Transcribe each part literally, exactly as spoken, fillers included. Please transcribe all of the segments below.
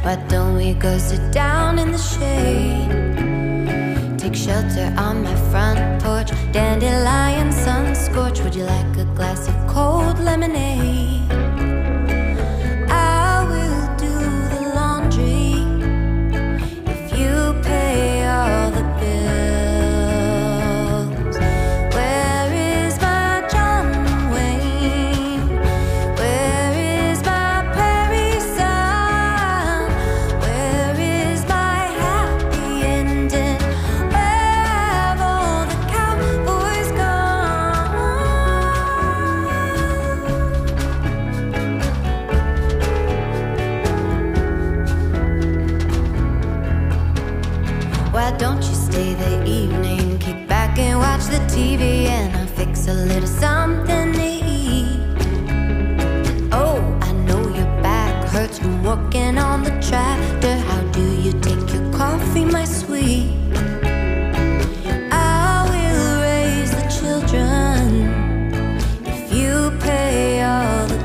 Why don't we go sit down in the shade? Take shelter on my front porch. Dandelion sun scorch. Would you like a glass of cold lemonade? I will do the laundry if you pay all the bills. Where is my John Wayne? Where is my prairie son? Where is my happy ending? Where have all the cowboys gone? Why don't you stay the evening? Kick back and watch the T V, and I'll fix a little something to eat. Oh, I know your back hurts from working on the tractor. How do you take your coffee, my sweet? I will raise the children if you pay all the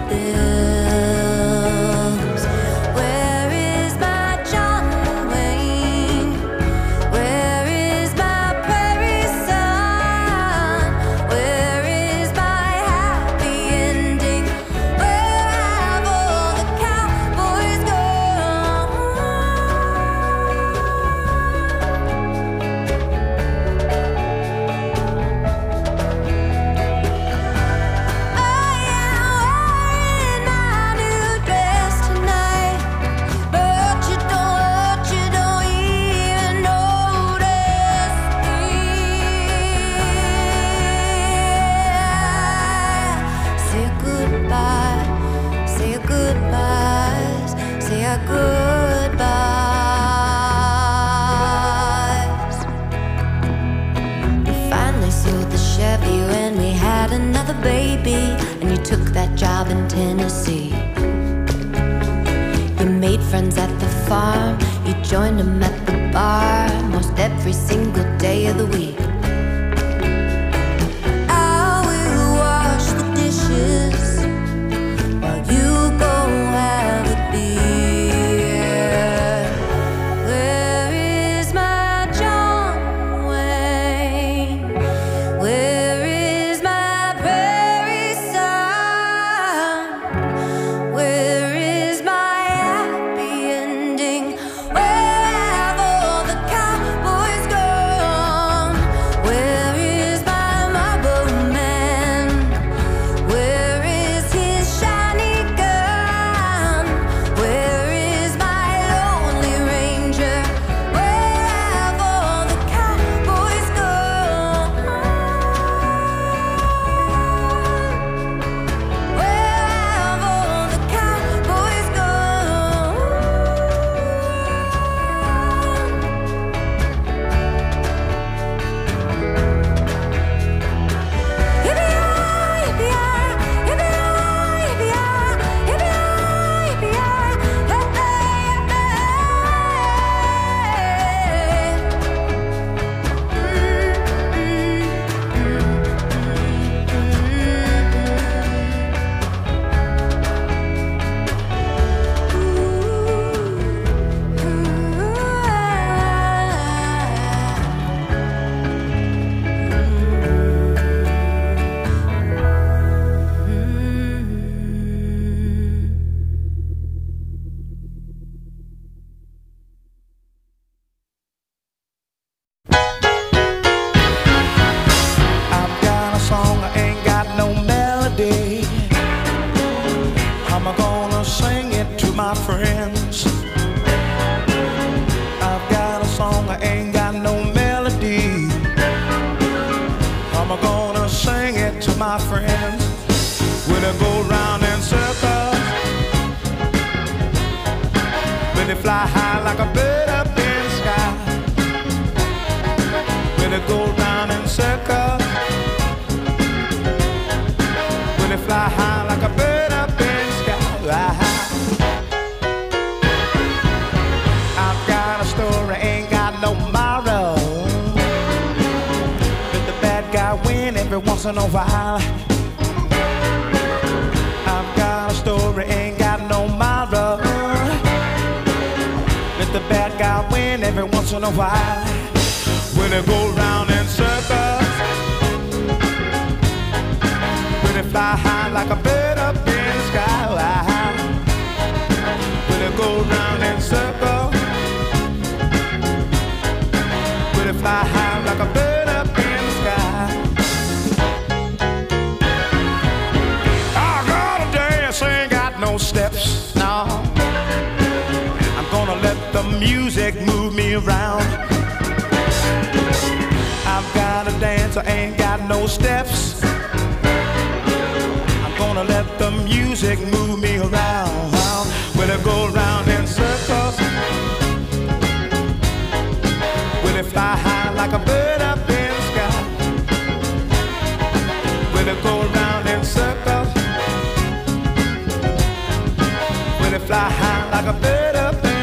bills. Where is my John Wayne? Where is my prairie son? Where is my happy ending? Where have all the cowboys gone? I am wearing my new dress tonight, but you don't, you don't even notice me. Say goodbye, say your goodbyes, say our goodbyes. You finally sold the Chevy when we had another baby, and you took that job in Tennessee. You made friends at the farm, you joined them at the bar most every single day of the week. I will wash the dishes while you go have a beer. Where is my John Wayne? Where is my prairie son? Where is my happy ending? Where have all the cowboys gone? Where is my marble man? Where is his shiny gun? Where is my lonely ranger? Where have all the cowboys gone? Where have all the cowboys gone? I've got a song, I ain't got no melody. I'm gonna sing it to my friends. I've got a song, I ain't got no melody. I'm gonna sing it to my friends. When I go round in circles, when they fly high like a bird up in the sky. When I go round in circles, when they fly high like a bird up in the sky. I've got a story, ain't got no moral. Let the bad guy win every once in a while. I've got a story, ain't got no moral. the bad guy win every once in a while. When they go round in circles, when they fly high like a bird up in the sky. When they go round in circles, when they fly high like a bird up in the sky. I gotta dance, ain't got no steps, no. I'm gonna let the music move me around. I've got to dance, I ain't got no steps. I'm gonna let the music move me around. When I go round in circles, when I fly high like a bird up in the sky. When I go round in circles, when I fly high like a bird up in the sky.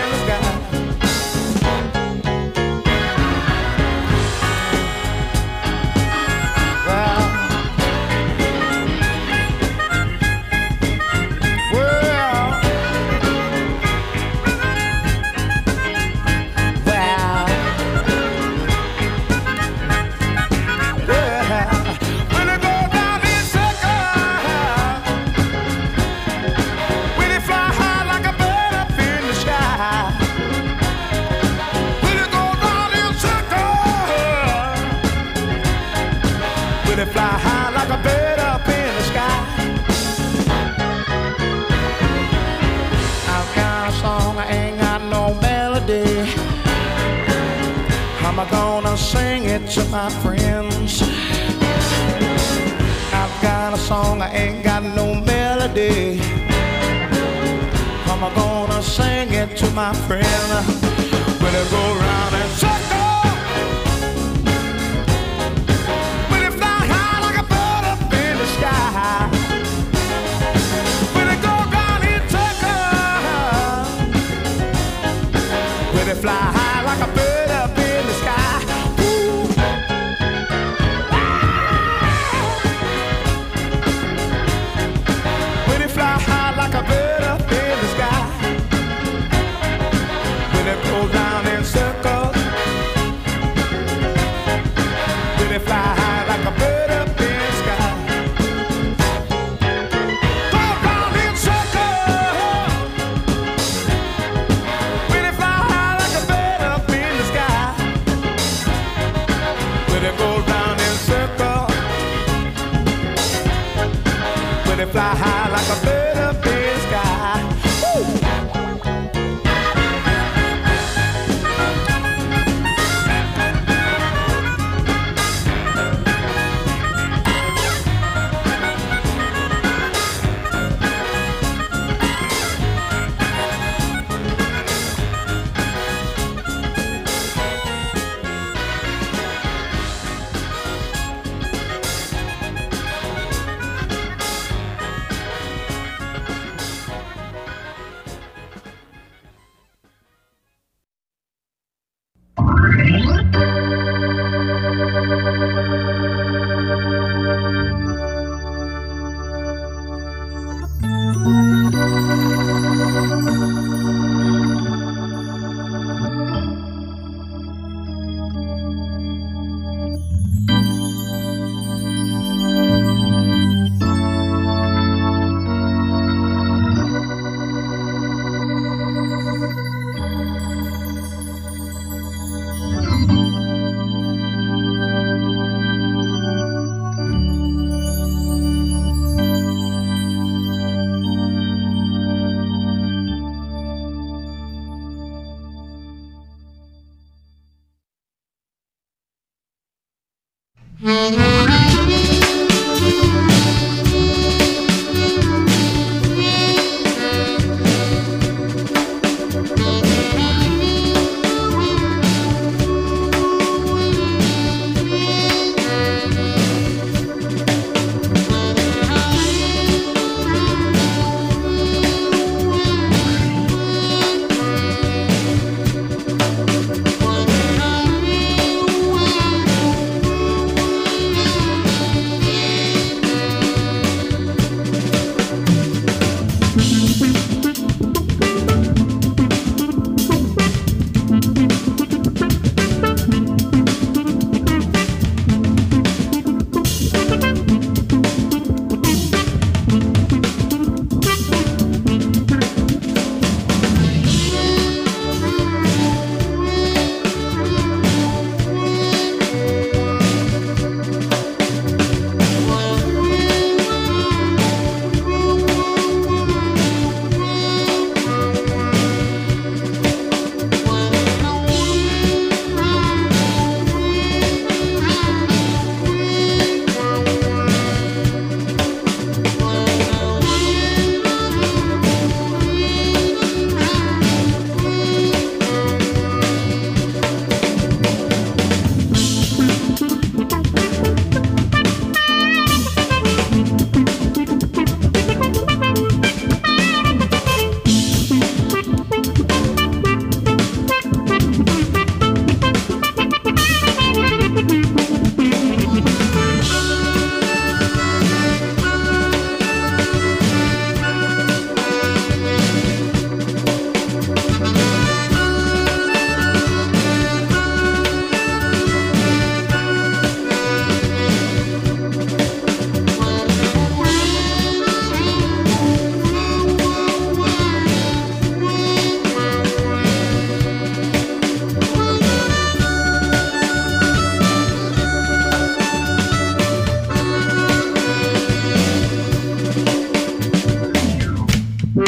They fly high like a bird up in the sky. I've got a song, I ain't got no melody. How am I gonna sing it to my friends? I've got a song, I ain't got no melody. How am I gonna sing it to my friends? When I go round and circle, they fly high like a bird up in the sky. Ooh. When they fly high like a bird up in the sky. When they go round in circles. When they fly high like a bird up in the sky. Go round in circles. When they fly high like a bird up in the sky. When they go round in circles. When they fly high like a bird up in the sky. Woo! Thank you.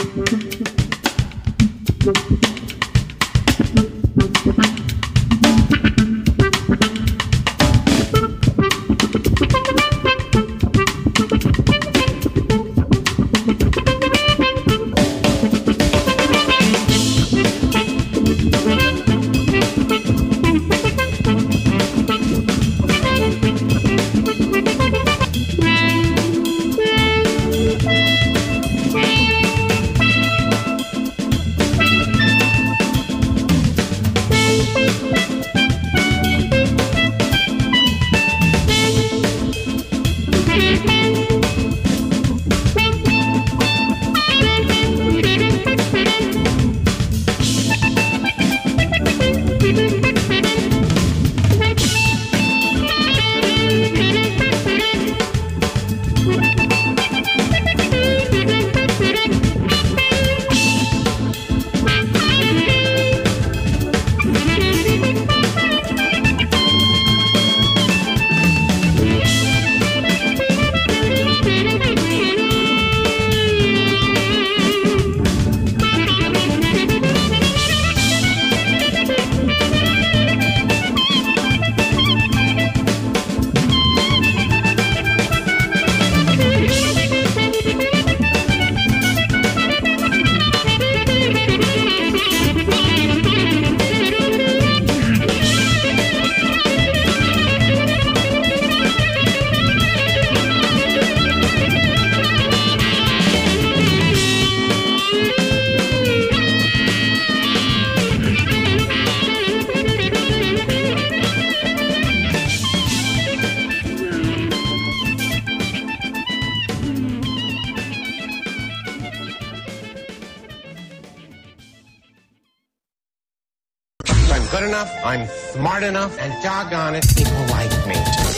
good enough, I'm smart enough, and doggone it, people like me.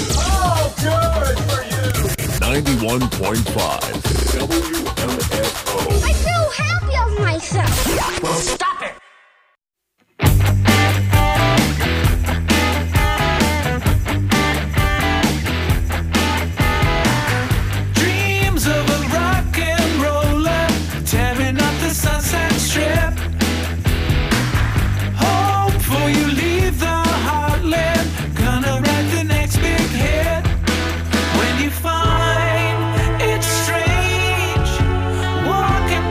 Oh, good for you! ninety-one point five W M F O. I feel happy of myself. Well, stop it! Dreams of a rock and roller tearing up the Sunset Strip. Hope for you leave the heartland, gonna write the next big hit. When you find it's strange walking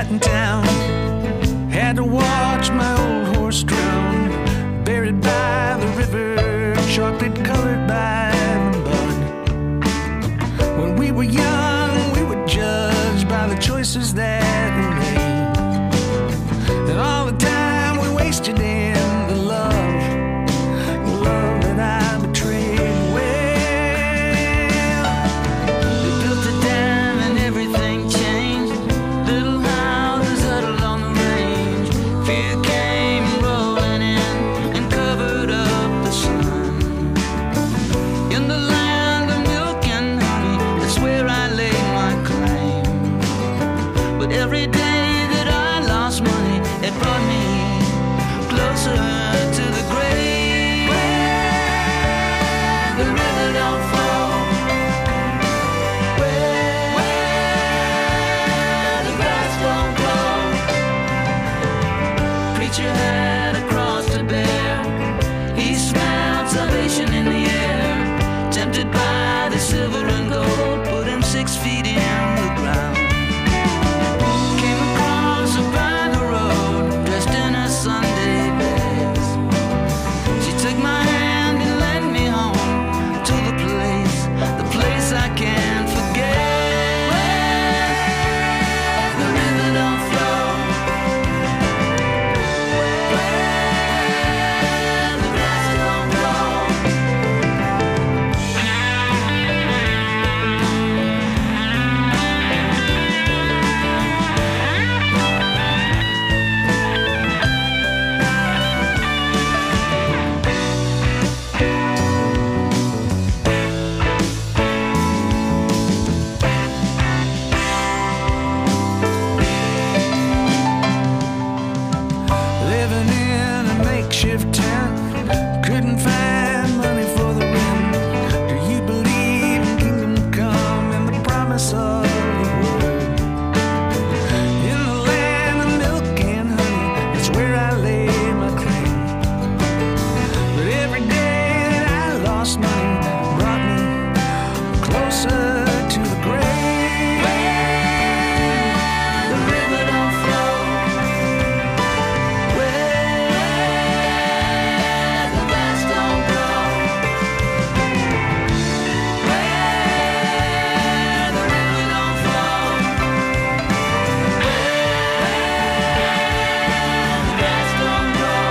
night in town. Had to watch my old horse drown, buried by the river, chocolate colored by the mud. When we were young, we were judged by the choices that we made, and all the time we wasted in the love, the love that I betrayed. Well, they built a dam and everything changed. Little houses huddled on the range. Fear came rolling in and covered up the sun. In the land of milk and honey, that's where I laid my claim. But every day that I lost money, it brought me closer to the grave. Where the river don't flow, where the grass don't grow. Preacher had a cross to bear. He smelled salvation in the air. Tempted by the silver and gold, put him six feet in the ground. Came across her by the road, dressed in her Sunday best. She took my hand and led me home to the place, the place I can't forget. Where the river don't flow, where the grass don't grow. Living in a makeshift tent, couldn't find money for the rent. Do you believe in kingdom come and the promise of the world? In the land of milk and honey, it's where I lay my claim. But every day that I lost money brought me closer to the grave. The river don't flow, where the grass don't grow. Where the river don't flow, where the grass don't grow.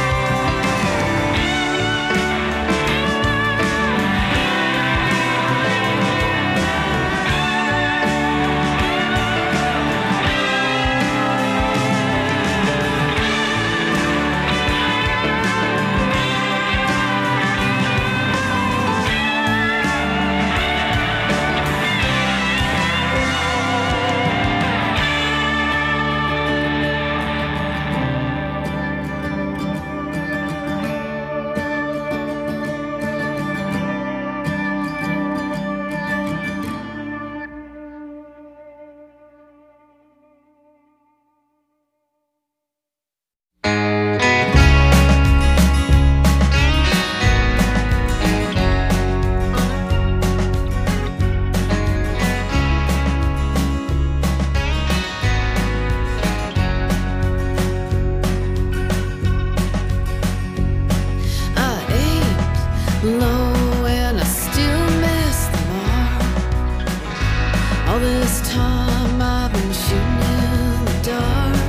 I aimed low and I still missed the mark. All this time I've been shooting in the dark.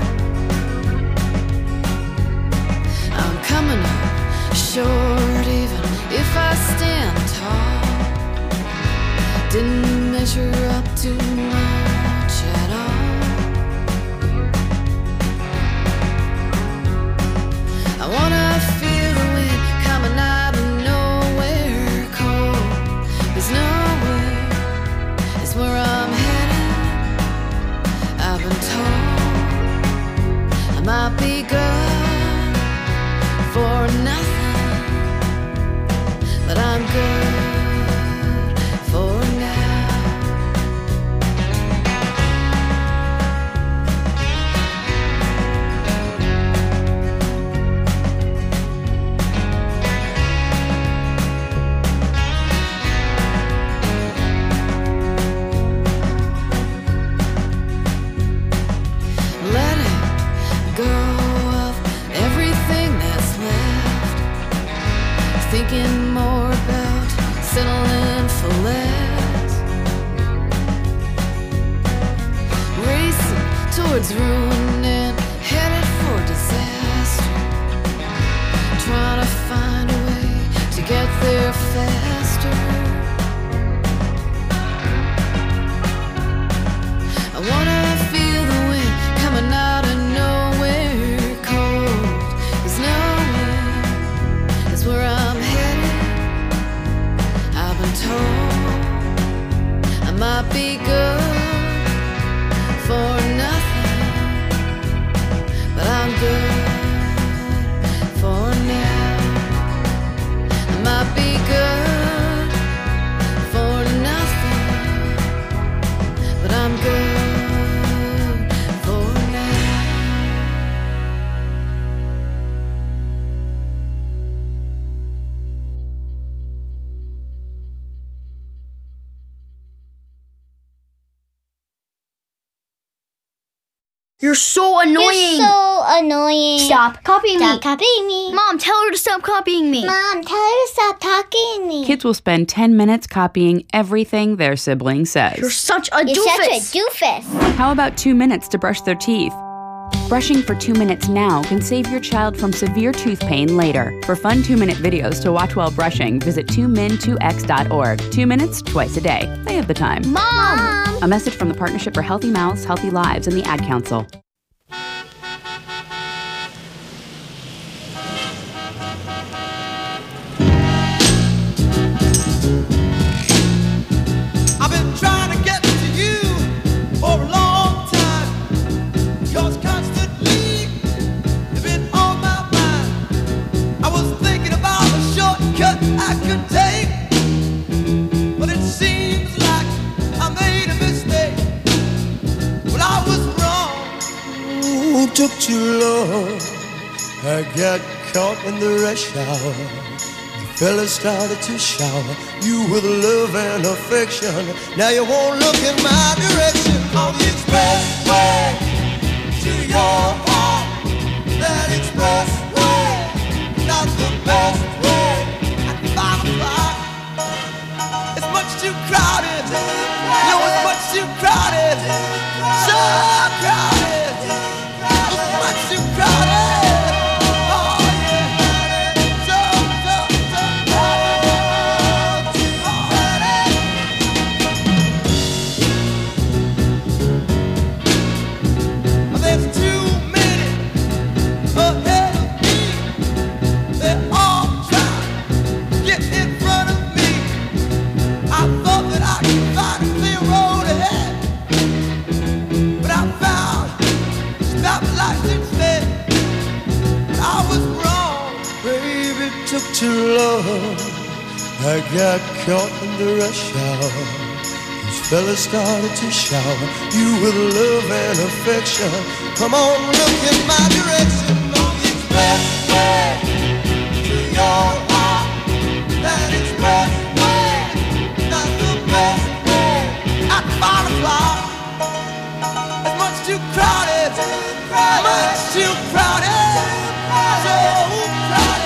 I'm coming up short even if I stand tall. Didn't measure up to much at all. I wanna feel the wind coming out of nowhere cold. There's nowhere, it's where I'm headed. I've been told I might be good for nothing, but I'm good for now. roads ruined and headed for disaster. Trying to find a way to get there faster. I wanna feel the wind coming out of nowhere. Cold is nowhere, is where I'm headed. I've been told I might be good for nothing, but I'm good for now. I might be good for nothing, but I'm good for now. You're so annoying. You're so annoying. Stop copying Stop me. copying me. Mom, tell her to stop copying me. Mom, tell her to stop talking to me. Kids will spend ten minutes copying everything their sibling says. You're such a You're doofus. such a doofus. How about two minutes to brush their teeth? Brushing for two minutes now can save your child from severe tooth pain later. For fun two-minute videos to watch while brushing, visit two min two x dot org. Two minutes, twice a day. They have the time. Mom! A message from the Partnership for Healthy Mouths, Healthy Lives, and the Ad Council. I've been trying to get to you for a long time, 'cause constantly you've been on my mind. I was thinking about a shortcut I could take, but it seems like I made a mistake. Well, I was wrong. Ooh, took too long. I got caught in the rush hour. Fella started to shower you with love and affection. Now you won't look in my direction. On the expressway to your heart. That expressway, not the best way. At five o'clock, it's much too crowded. No, it's much too crowded. So crowded. It's much too crowded. Too long, I got caught in the rush hour. These fellas started to shower you with love and affection. Come on, look in my direction. On the expressway to your heart. That expressway, not the best way. At five o'clock, it's much too crowded. Much too crowded. So crowded.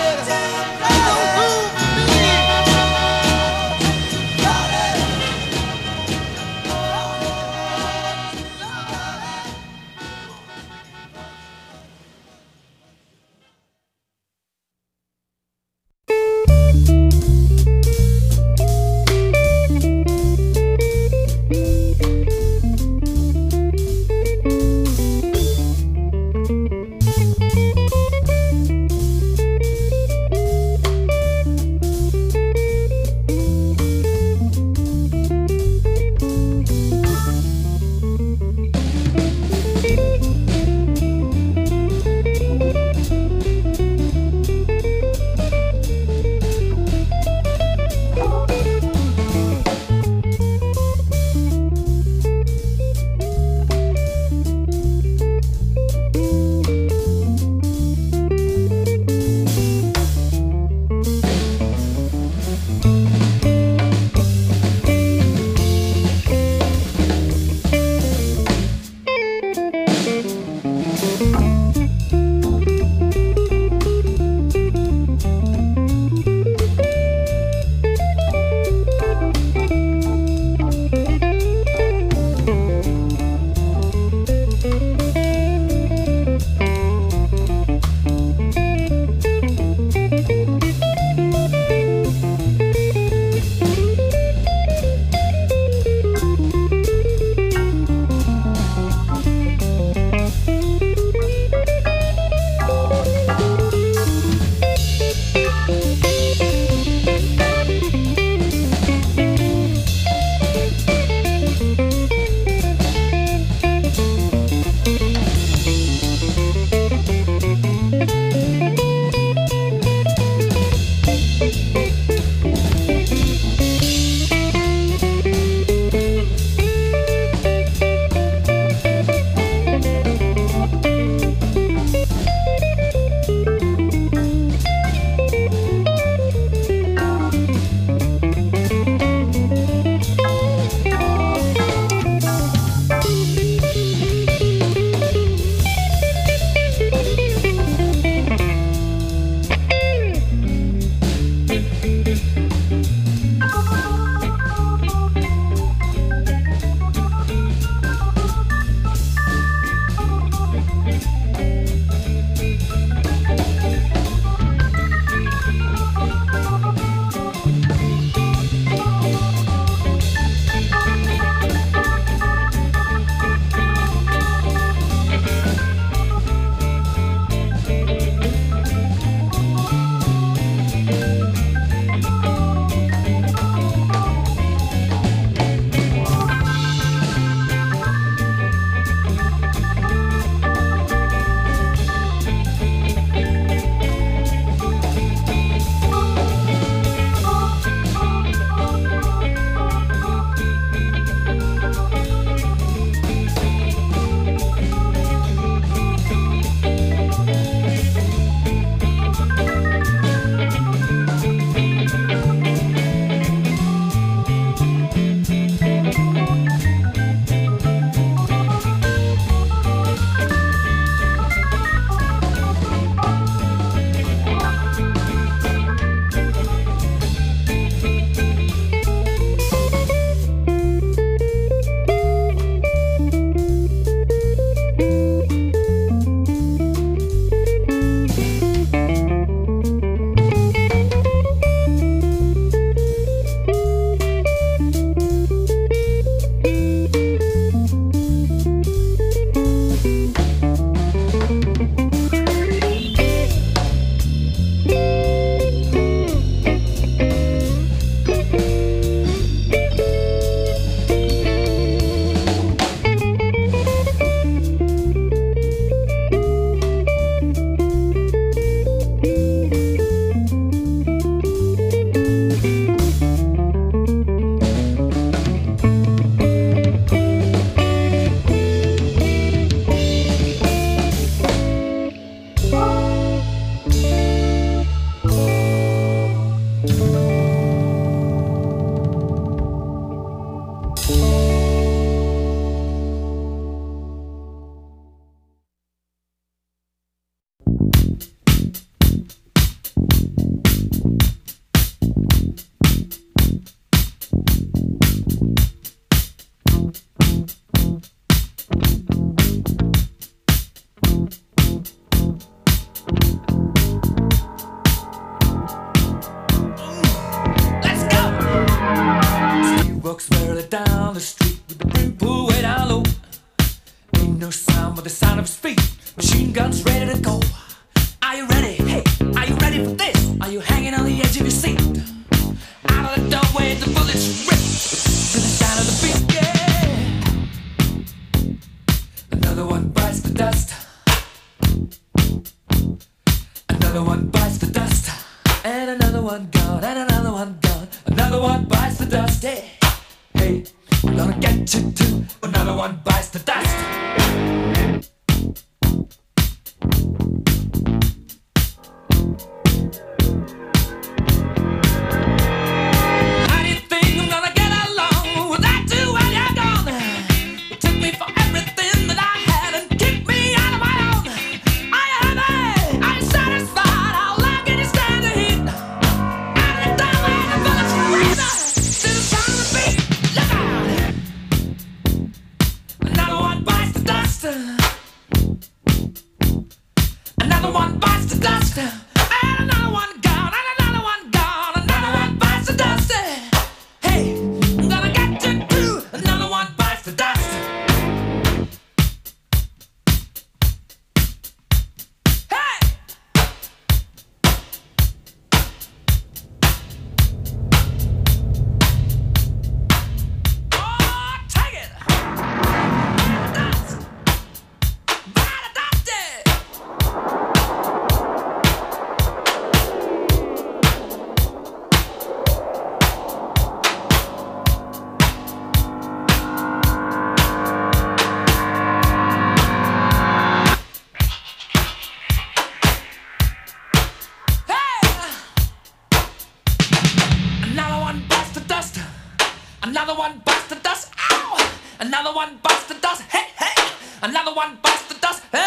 walks merrily down the street with the brim pulled way down low. Ain't no sound but the sound of his feet. Machine guns ready to go. Are you ready? Hey, are you ready for this? Are you hanging on the edge of your seat? Out of the doorway, the bullets rip to the sound of the beat. Yeah. Another one bites the dust. Another one bites the dust. And another one gone. And another one gone. Another one bites the dust. Hey, hey, I'm gonna get you too. Another one bites the dust. How do you think I'm gonna get along without you while you're gone? You took me for everything that I had and kicked me out of my own. Are you happy? Are you satisfied? How long can you stand the heat? Out of the doorway, the bullets rain to the sound of the beat. Look out! Another one bites the dust. Another one bites the dust. And another one gone. And another one gone. Another one bites the dust. Hey, I'm gonna get you too. Another one bites the dust. Hey! Oh, take it! Dust! Bite the dust! Another one bites the dust. Another one bites the dust. Ow! Another one bites the dust. Hey, hey! Another one bites the dust. Hey!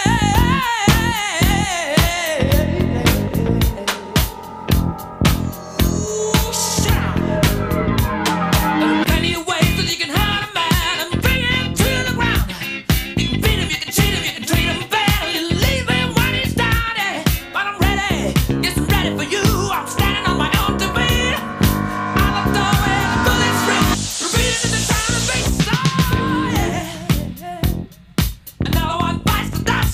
Ooh, shout! There are plenty of ways that you can hurt a man and bring him to the ground. You can beat him, you can cheat him, you can treat him bad, or you leave him when he's down. Yeah. But I'm ready, yes, I'm ready for you. I'm standing on my own two feet. Out of the doorway, the bullets ring, repeating to the sound of the beat. Oh, yeah, yeah. Another one bites the dust.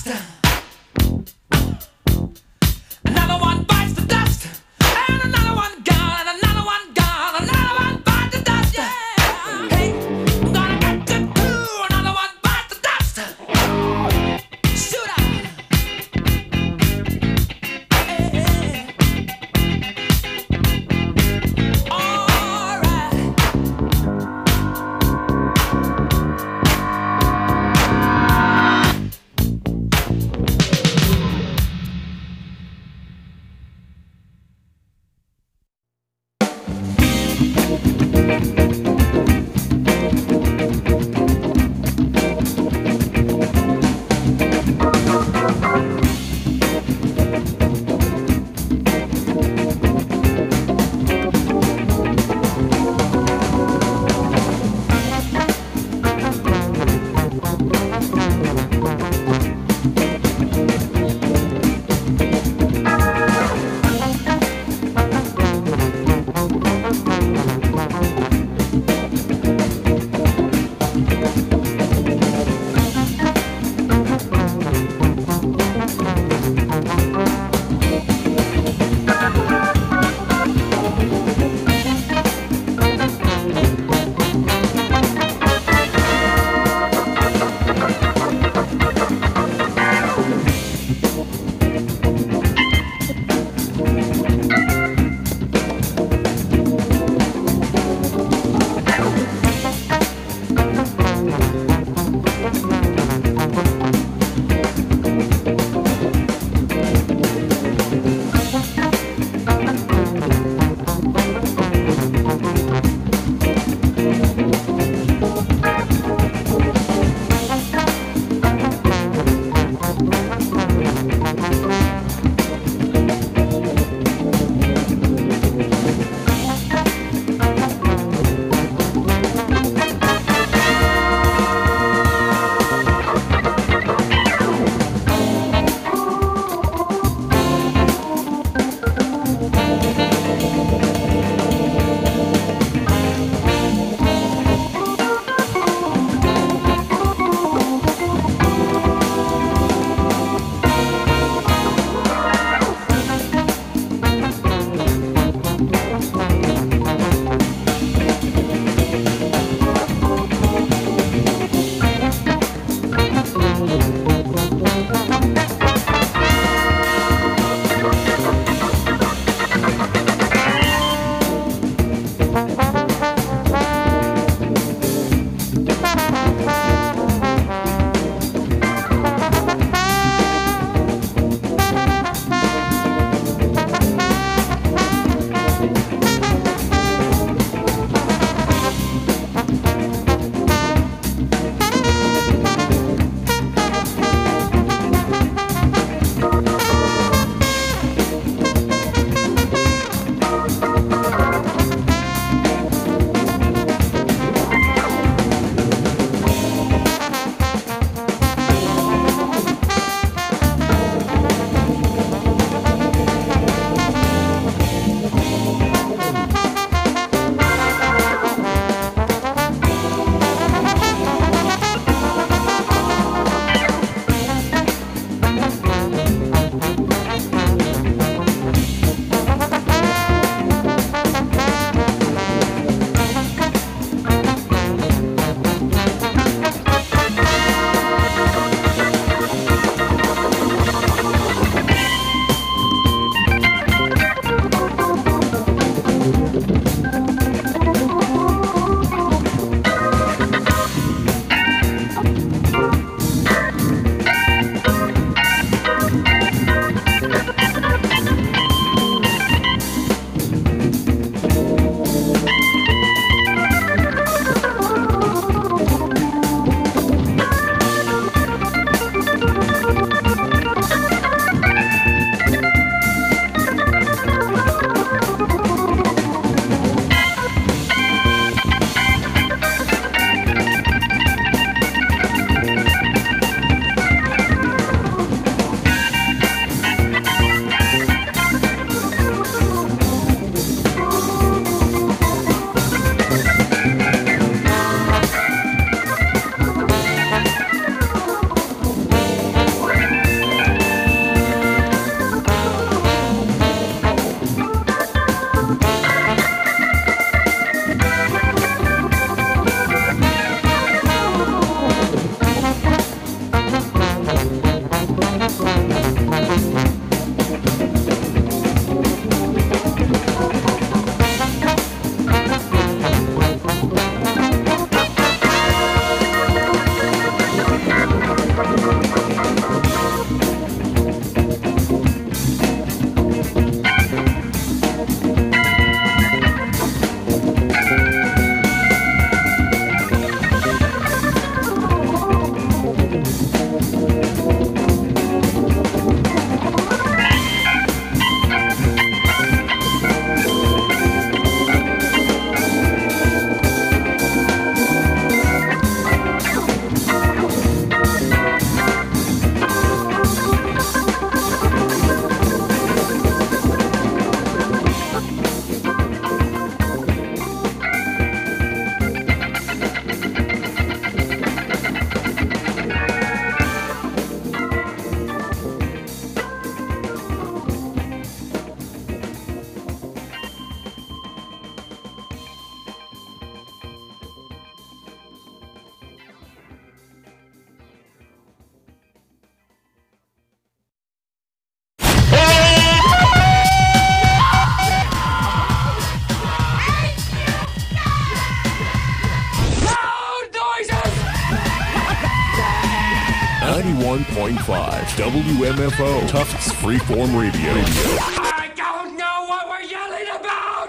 ninety-one point five W M F O, Tufts Freeform Radio. I don't know what we're yelling about!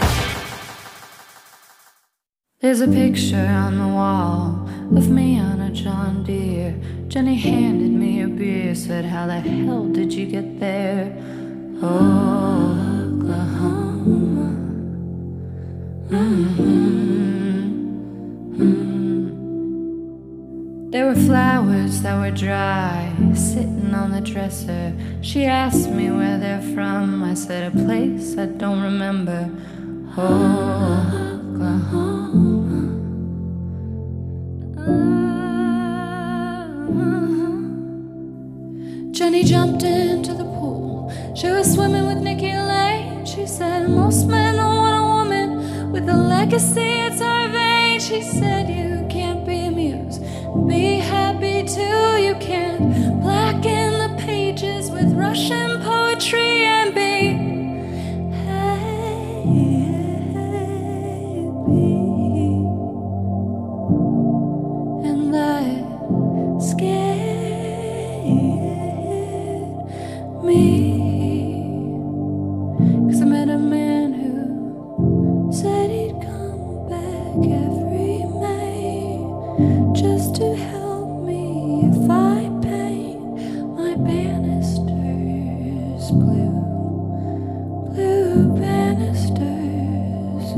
There's a picture on the wall of me on a John Deere. Jenny handed me a beer, said, how the hell did you get there? Oklahoma. Mm-hmm. Mm-hmm. There were flowers that were dry, sitting on the dresser. She asked me where they're from. I said, a place I don't remember. Oklahoma. Jenny jumped into the pool. She was swimming with Nikki Lane. She said, most men don't want a woman with a legacy, it's her vein. She said, you can't be amused, be happy too. You can't blacken the pages with Russian poetry and be happy. And that scared me, 'cause I met a man who said he'd come back every May just to help me if I paint my banisters blue, blue banisters.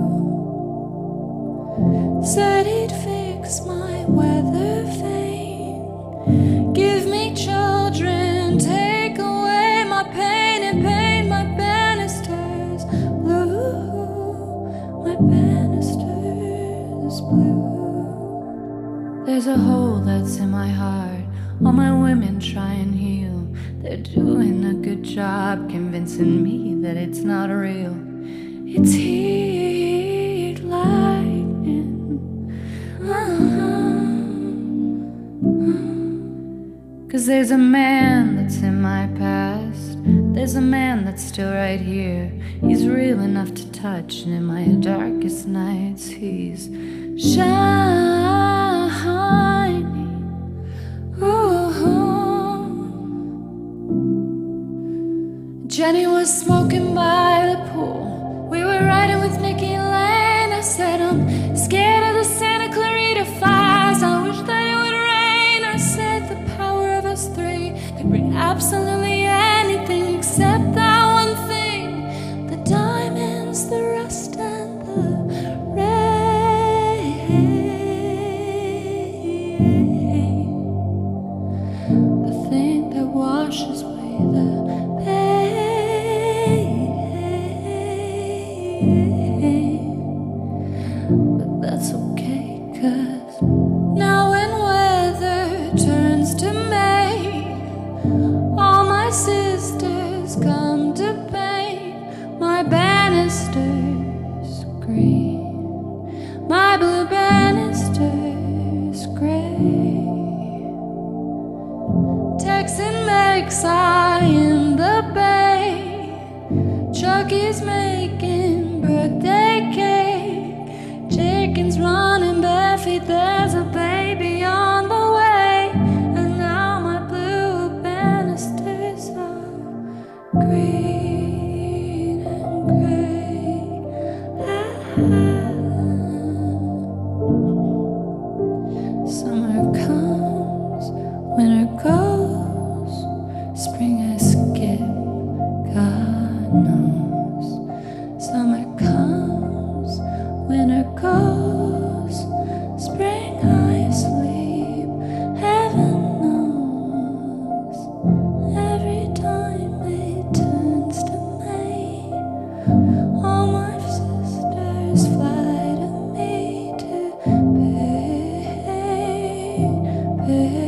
Ooh. Said he'd fix my weather vane, give me children, take away my pain and paint my banisters blue, my banisters blue. There's a hole that's in my heart, all my women try and heal. They're doing a good job convincing me that it's not real. It's heat lightning. Uh-huh. 'Cause there's a man that's in my past, there's a man that's still right here. He's real enough to touch, and in my darkest nights he's shining. Ooh. Jenny was smoking by the pool. We were riding with Nikki Lane. I said, I'm scared of the Santa Clarita fires. I wish that it would rain. I said, the power of us three could bring absolutely anything except that one thing. The diamonds, the rust, and the rain. The thing that washes away the pain. But that's okay, 'cause now when weather turns to May, all my sisters come to paint my banisters green, my blue banisters gray. Texan makes eye in the bay. Chucky's making birthday cake. Chicken's running bare feet. There's a baby on the way. And now my blue banisters are green and gray. Summer comes, winter goes, spring I skip, God knows. Summer comes, winter goes, spring I sleep, heaven knows. Every time it turns to May, all my sisters fly to me to pay, pay.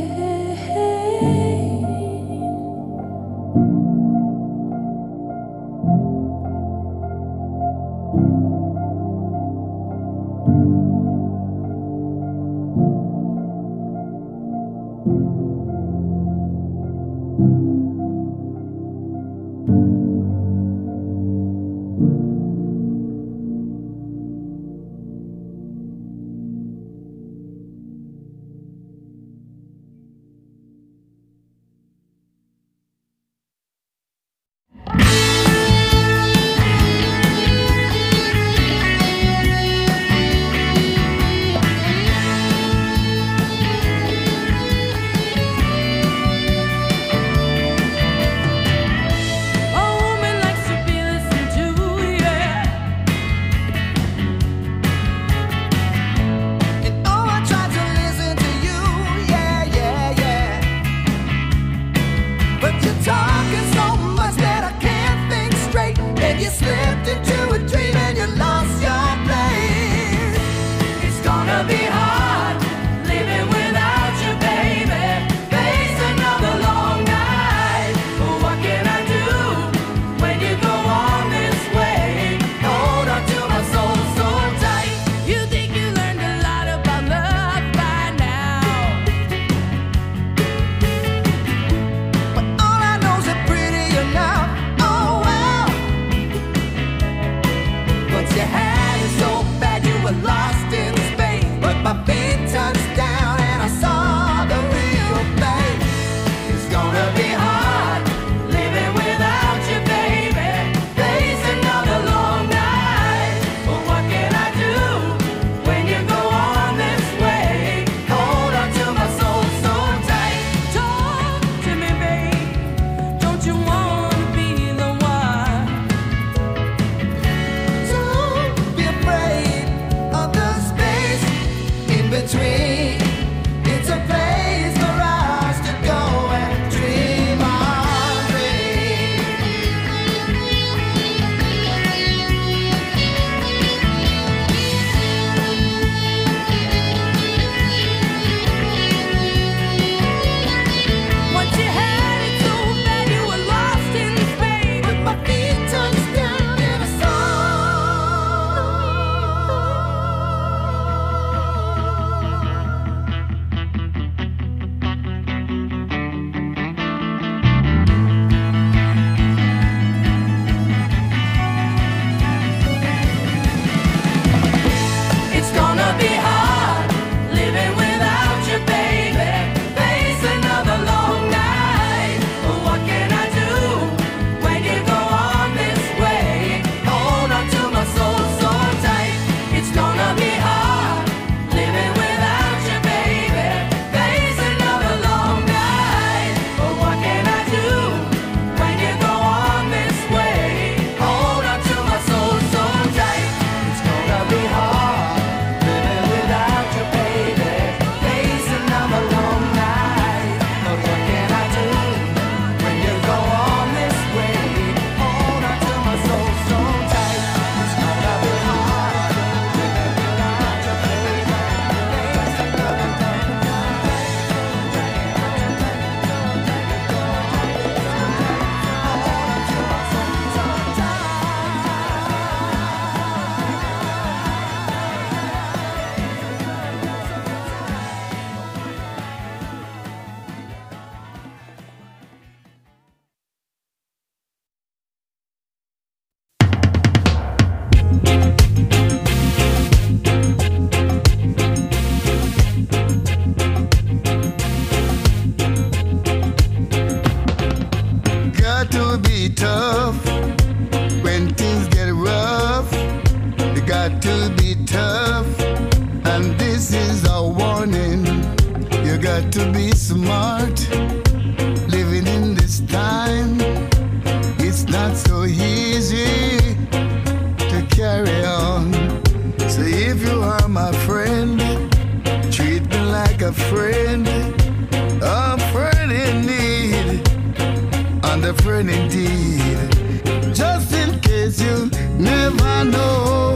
tough, and this is a warning. You got to be smart. Living in this time, it's not so easy to carry on. So if you are my friend, treat me like a friend, a friend in need, and a friend indeed. Just in case you never know,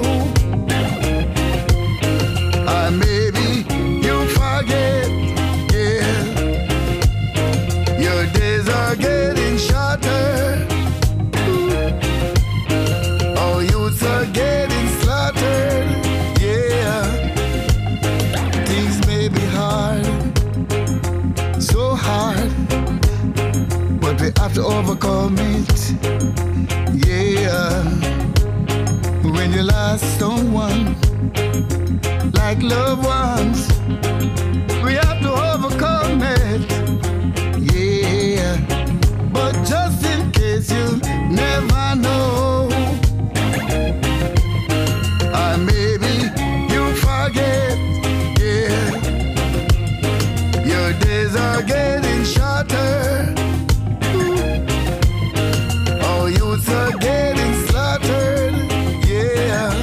or maybe you forget, yeah. Your days are getting shorter. Oh, youths are getting slaughtered, yeah. Things may be hard, so hard, but we have to overcome it, yeah. When you lost someone, like loved ones, we have to overcome it, yeah. But just in case you never know, or maybe you forget, yeah. Your days are getting shorter. Oh, youths are getting slaughtered, yeah.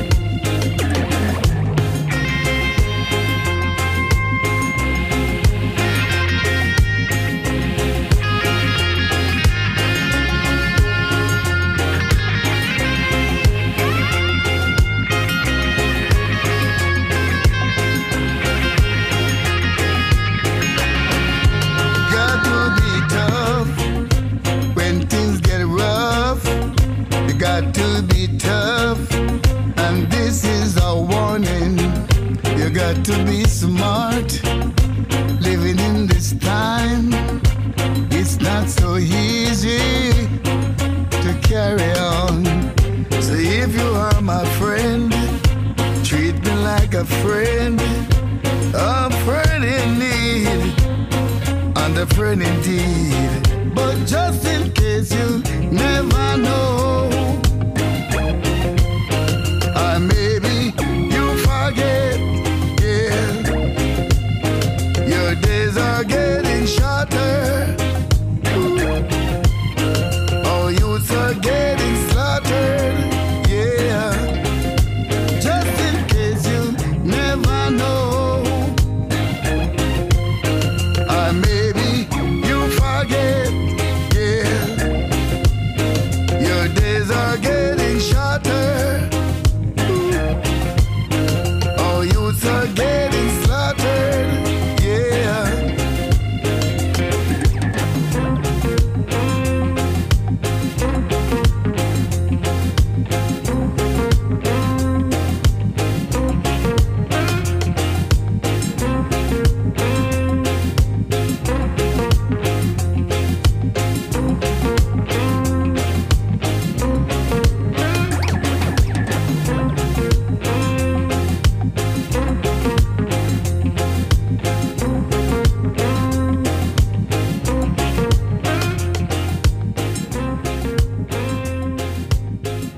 Got to be tough when things get rough. You got to be tough, and this is a warning. You got to be smart. Living in this time, it's not so easy to carry on. So if you are my friend, treat me like a friend, a friend in need, and a friend indeed. But just in case you never know,